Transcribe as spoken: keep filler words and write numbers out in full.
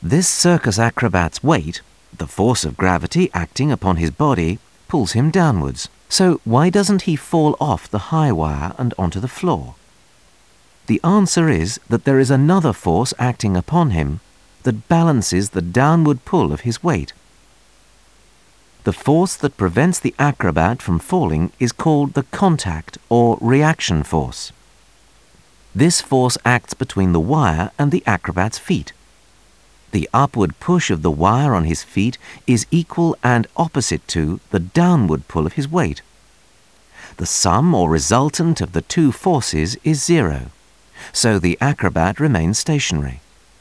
This circus acrobat's weight, the force of gravity acting upon his body, pulls him downwards. So why doesn't he fall off the high wire and onto the floor? The answer is that there is another force acting upon him that balances the downward pull of his weight. The force that prevents the acrobat from falling is called the contact or reaction force. This force acts between the wire and the acrobat's feet. The upward push of the wire on his feet is equal and opposite to the downward pull of his weight. The sum or resultant of the two forces is zero, so the acrobat remains stationary.